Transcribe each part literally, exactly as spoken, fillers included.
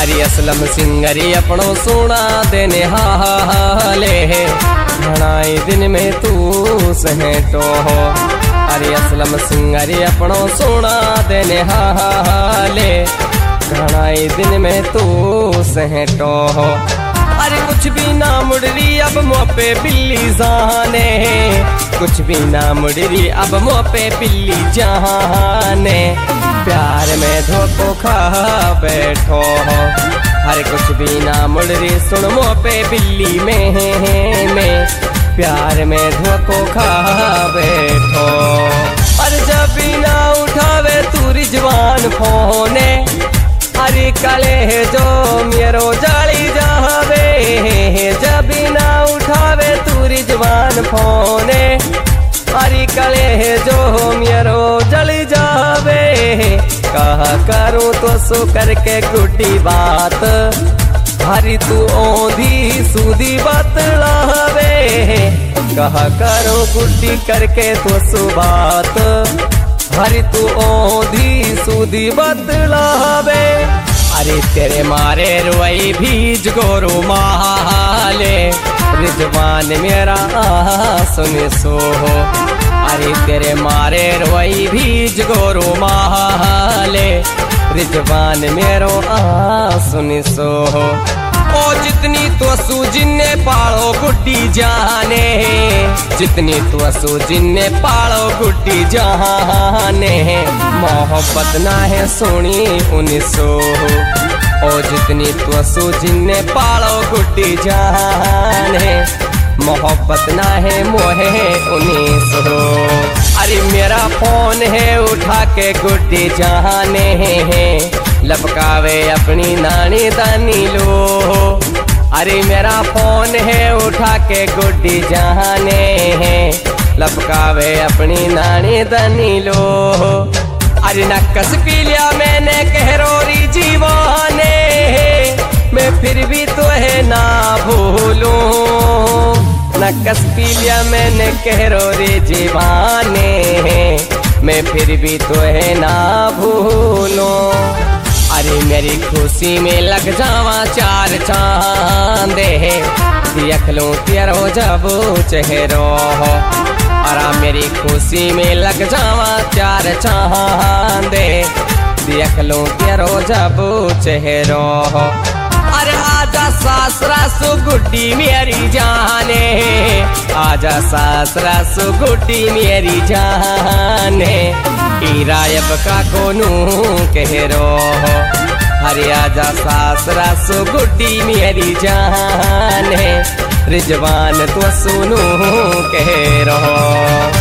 अरे असलम सिंगरी अपनो सोना देने हाले घणाई दिन में तू सहेटो हो। अरे असलम सिंगरी अपनो सोना देने हाले घणाई दिन में तू सहेटो हो। अरे कुछ भी ना मुड़री अब मुँह पे बिल्ली जाने, कुछ भी ना मुड़री अब मुँह पे बिल्ली जाने, प्यार में धोखो खा बैठो हो। अरे कुछ भी ना मुड़री सुन मुँह पे बिल्ली में में प्यार में धोखो खा बैठो। अरे जब भी ना उठावे तू रिजवान फोने, अरे काले जो मेरो जाली जावे, जब भी ना उठावे तू रिजवान फोने, अरे काले जो मेरो जली जावे। कहा करूँ तो सो करके गुड्डी बात, हरी तू ओंधी सूदी बतलावे। कहा करूँ गुड्डी करके तो सो बात, हरी तू ओंधी सूदी बतलावे। अरे तेरे मारे रुई भीज गोरू माले, रिजवान मेरा सुन सो हो। अरे तेरे मारे रुई भीज गोरू माले, रिजवान मेरो सुन सो हो। ओ जितनी तो सू जिन्ने पालो गुड्डी जाने, जितनी तो सू जिन्ने पालो गुड्डी जाने, मोहब्बत ना है सोनी उन्नीसो। ओ जितनी तो सू जिन्ने पालो गुड्डी जाने, मोहब्बत ना है मोहे उन्नीसो। अरे मेरा फोन है उठा के गुड्डी जाने है, लपकावे अपनी नानी दानी लो। अरे मेरा फोन है उठा के गुड्डी जाने है, लपकावे अपनी नानी दानी लो। अरे नक्कस पी लिया मैंने कहरोरी जीवाने, मैं फिर भी तो है ना भूलूं। नक्कस पी लिया मैंने कहरोरी जीवाने, मैं फिर भी तो है ना भूलूं। अरे मेरी खुशी में लग जावा चार चांदे, देख लूं तेरो जब चेहरो हो। अरे मेरी खुशी में लग जावा चार चांदे, देख लूं तेरो जब चेहरो हो। अरे आजा सासरा सु गुड्डी मेरी जाने, आजा सासरा सु गुड्डी मेरी जाने, इरायब का कोनू कह रो हो। अरे आजा सासरा सु गुड्डी मेरी जाने, रिजवान तो सुनू कह रो।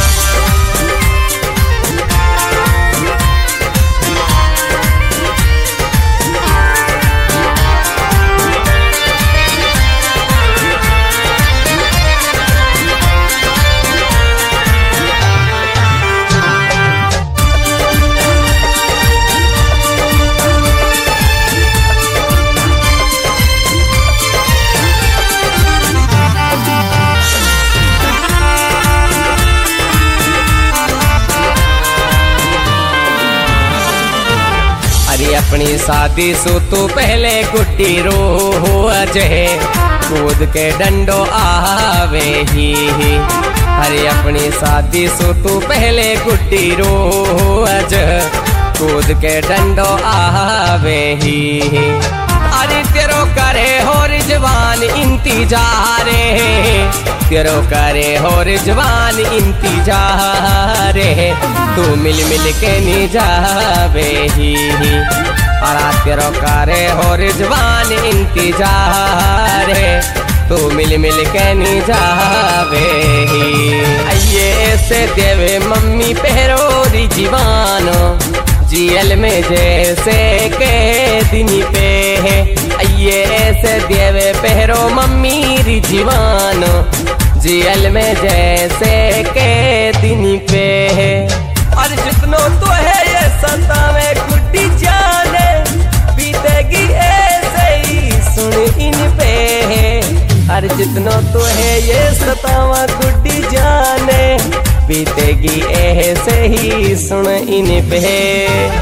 अपनी शादी सु तू पहले गुड्डी रो अजय, कूद के डंडो आवे ही। अरे अपनी शादी सु तू पहले गुड्डी रो अजय, कूद के डंडो आवे ही। अरे तेरो करे हो रिजवान इंतजारे, तेरो करे हो रिजवान इंतजारे, तू मिल मिल के नी जावे ही। अरा तेरो करे हो रिजवान इंतजारे, तू मिल मिल के नी जावे ही। आइए ऐसे देवे मम्मी पहरो रिजवानो, जीएल में जैसे के दिन पे है। आइए ऐसे देवे पहरो मम्मी रिजवानो, जीएल में जैसे के दिन पे है। और जितनो तो है ये सतावे गुड्डी जाने, बीतेगी ऐसे ही सुन इन पे है। और जितनो तो है ये सतावा गुड्डी जाने, बीतेगी ऐसे ही सुन इन पे।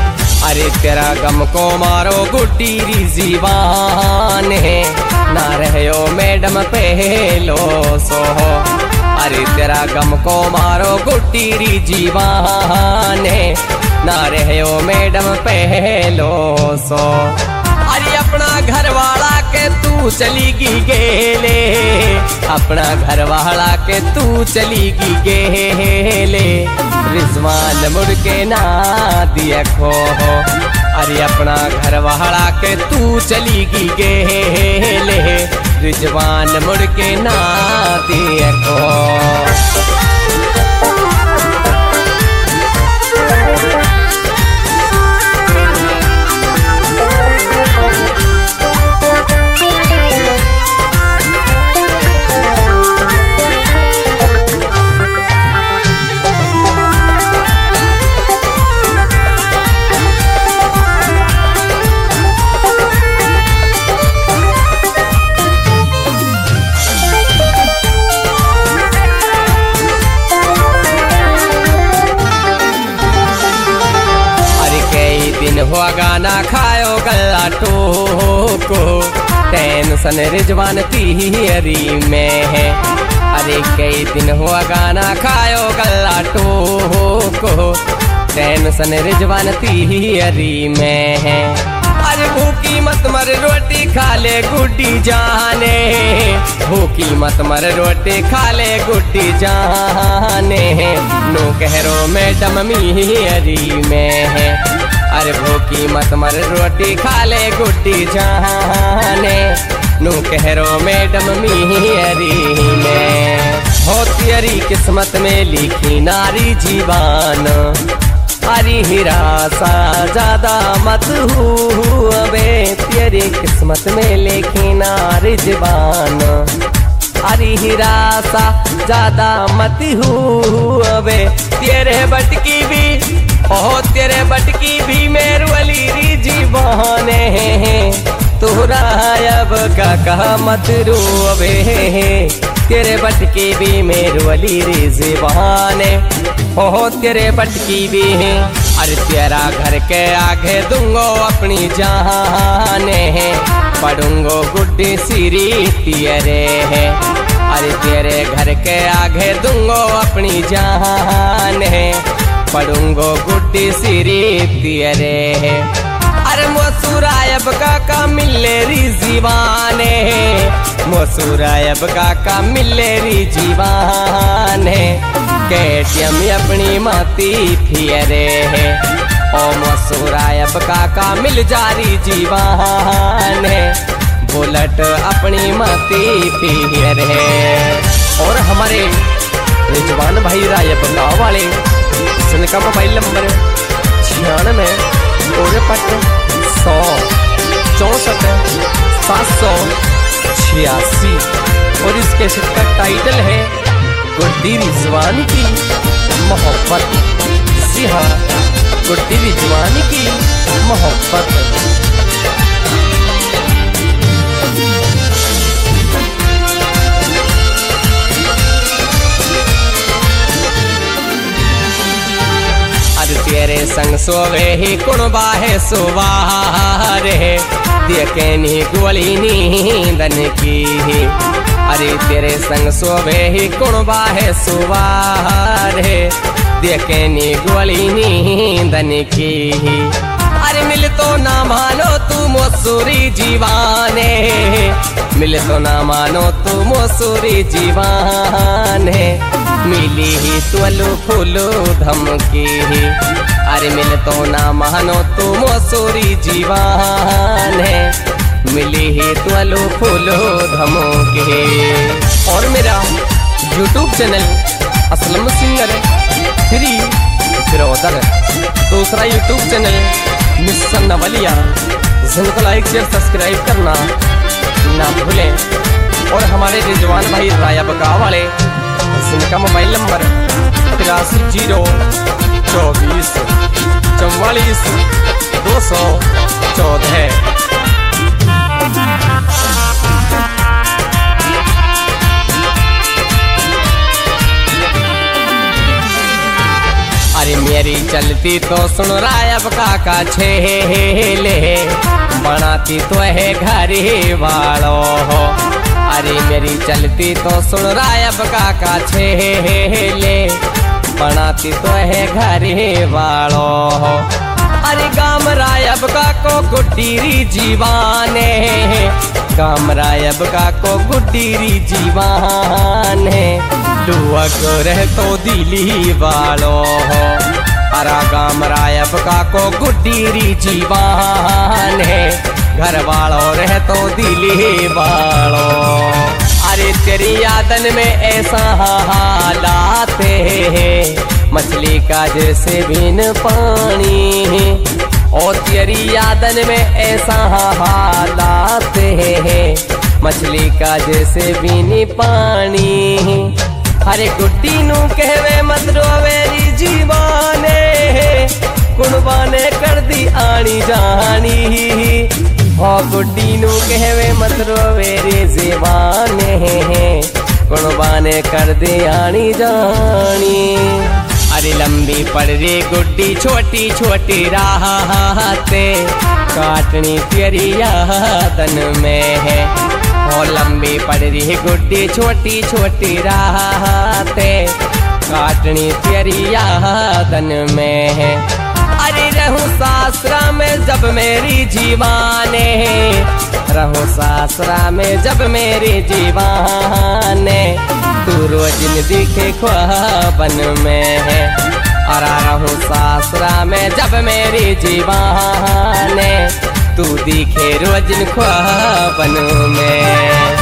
अरे तेरा गम को मारो गुड्डी री जीवान है, ना रहो मैडम पहलो सो। अरे तेरा गम को मारो गुड्डी री जीवान है, ना रहो मैडम पहलो सो। अरे अपना घर वाला के तू चलीगी गेले, अपना घर वाला के तू चलीगी गेले, रिजवान मुड़ के ना देखो। अरे अपना घर वाला के तू चलीगी गेले, रिजवान मुड़ के ना देखो। हुआ गाना खायो गल्ला टोको, टेंशन रिजवान तिहरी में है। अरे कई दिन हुआ गाना खायो गल्ला टोको, टेंशन रिजवान तिहरी में है। अरे भूखी मत मर रोटी खा ले गुड्डी जाने, भूखी मत मर रोटी खा ले गुड्डी जाने, नो कहरो मैडम मिहरी में है। अरे भूखी मत मर रोटी खा ले गुड्डी जाने, नू कहरो मैडम मिहरी में। हो तेरी किस्मत में लिखी नारी जीवान, अरे हिरासा ज्यादा मत हूँ अबे, तेरी किस्मत में लिखी नारी जीवान, अरे हिरासा ज्यादा मत हूँ अबे, तेरे बटकी भी ओ तेरे बटकी भी मेरे वाली री जीवाने, तोरा अब का कहा मत रोवे, तेरे बटकी भी मेरे वाली री जीवाने, ओ तेरे बटकी भी है। अरे तेरा घर के आगे दूंगो अपनी जाने, पढ़ूंगो गुड्डी सीरी तेरे है। अरे तेरे घर के आगे दूंगो अपनी जाने, पढ़ूंगो गुड्डी सीरी तेरे है। अरे मोसुरायब काका मिले री जीवाने, मोसुरायब काका मिले री जीवाने, केटीएम अपनी माती फिरे है। ओ मोसुरायब काका मिल जारी जीवाने, बुलेट अपनी माती फिरे है। और हमारे रिजवान भाई रायब गाँव वाले, जिनका मोबाइल नंबर छियानवे उनपट सौ चौसठ सात सौ छियासी, और इस कैसेट का टाइटल है गुड्डी रिजवान की मोहब्बत। जी हाँ, गुड्डी रिजवान की मोहब्बत। तेरे संग सोवे ही कुण बाहे सुवारे, देखे नी गोली नींदन की। अरे तेरे संग सोवे ही कुण बाहे सुवारे, देखे नी गोली नींदन की। अरे मिल तो ना मानो तू मोसूरी जीवाने, मिल तो ना मानो तू मोसूरी जीवाने, मिली ही तुलू फूलू धमकी। अरे मिल तो ना मानो तू मोसूरी जीवान है, मिली ही तुलू फूलू धमकी। और मेरा YouTube channel Aslam singer three brother, दूसरा यूट्यूब चैनल मिशन नवलिया, जिनको लाइक शेयर सब्सक्राइब करना ना भूलें। और हमारे रिजवान भाई राया बका वाले, जिनका मोबाइल नंबर तिरासी जीरो चौबीस चौवालीस दो सौ चौदह। अरे मेरी चलती तो सुन रायब काका छेले, बनाती तो है घरी वालो हो। अरे मेरी चलती तो सुन रायब काका छेले, बनाती तो है घरी वालो हो। अरे गाम रायब का को गुड्डीरी जीवाने, गाम रायब का को गुड्डीरी जीवान है, लुआ को रह तो दिली वालो हो। अरा गाम रायब का को गुड्डीरी जीवान है, घर वालों रह तो दिली वालो। अरे तेरी यादन में ऐसा हालात है, मछली का जैसे बिन पानी, और तेरी यादन में ऐसा हालात है, मछली का जैसे बिन पानी। अरे गुड्डी नू कहवे मत रोवेरी जीवाने, कुणबाने कर दी आनी जानी, हो गुड्डी नू कहवे मत रोवेरी जीवाने, कुणबाने कर दी आनी जानी। अरे लंबी पड़ रही गुड्डी छोटी छोटी राहते, काटनी तेरी यादन में है, और लंबी पड़ रही गुड्डी छोटी छोटी राहते, काटनी तेरी यादन में है। अरे रहूं सासरा में जब मेरी जीवाने, रहूं सासरा में जब मेरी जीवाने, तू रोज दिखे ख्वाबन में है। अरा रहूं सासरा में जब मेरी जीवाने, तू दिखे रोज ख्वाबन में।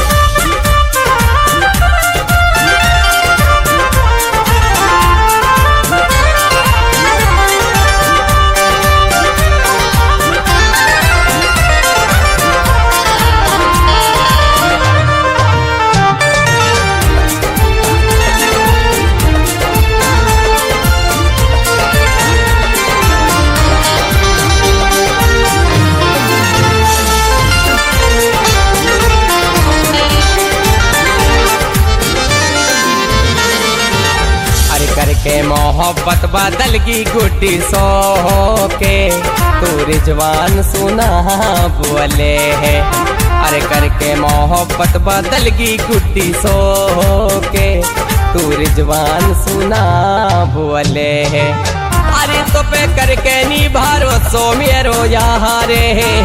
करके मोहब्बत बदल की गुड्डी सो के, तू रिजवान सुना बोले है। अरे करके मोहब्बत बदल की गुड्डी सो के, तू रिजवान सुना बोले है। अरे तो पे करके नी भरोसो मेरो यारे,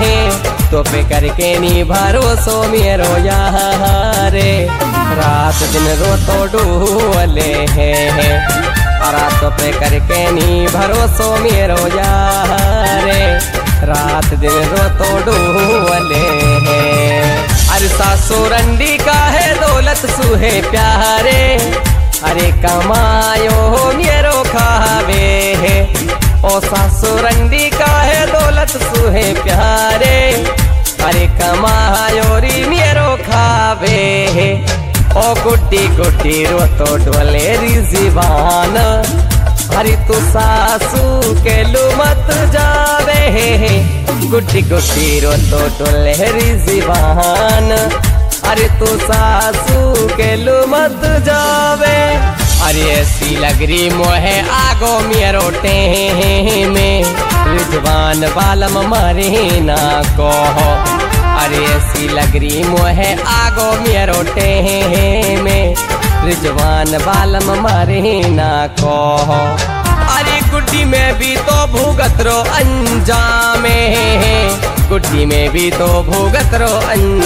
तो पे करके नी भरोसो मेरो यारे, रात दिन रो तो डोले है। रात पे करके नी भरोसो मेरो यारे, रात दिन रो तो डोले है। अरे सासुरंडी का है दौलत सुहे प्यारे, अरे कमायो मेरो खावे है। ओ सासुरंडी का है दौलत सुहे प्यारे, अरे कमायो री मेरो खावे है। ओ गुड्डी गुड्डी रो तो डोले री जीवान, अरे तू सासू के लू मत जावे है। गुड्डी गुड्डी रो तो डोले री जीवान, अरे तू सासू के लू मत जावे। अरे ऐसी लगरी मोहे आगो मेरो टे में, रिजवान बालम मारे ना को। अरे ऐसी लगरी मोहे आगो मेरो टे में, रिजवान बालम मारे ना को। अरे गुड्डी में भी तो भुगत रो अंजामे, गुड्डी में भी तो भुगत रो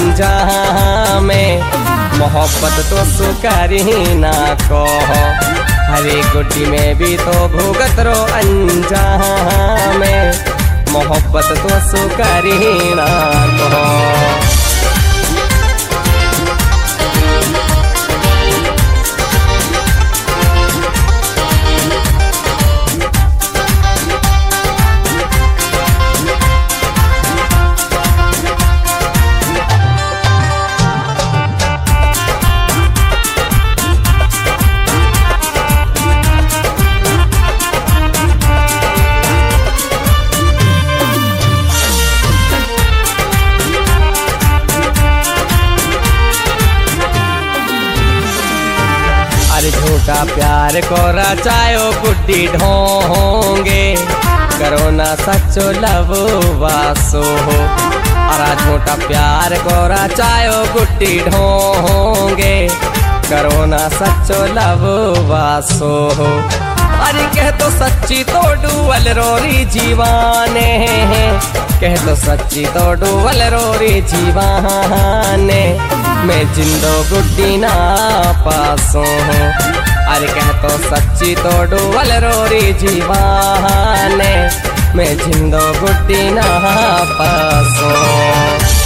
अंजामे, मोहब्बत तो सुकारी ना को। अरे गुड्डी में भी तो भुगत रो अंजामे, मोहब्बत तो सुकारी ना को। झूठा प्यार को रचायो गुड्डी ढोंगे, करो ना सच्चो लव वासो हो। अरा झूठा प्यार को रचायो गुड्डी ढोंगे, करो ना सच्चो लव वासो हो। अरे कह तो सच्ची तो डुअल रोरी जीवाने, कह तो सच्ची तो डुअल रोरी जीवाने, मैं जिंदो गुड्डी ना पासो हूँ। अरे कह तो सच्ची तो डुअल रोरी जीवाने, मैं जिंदो गुड्डी ना पासो।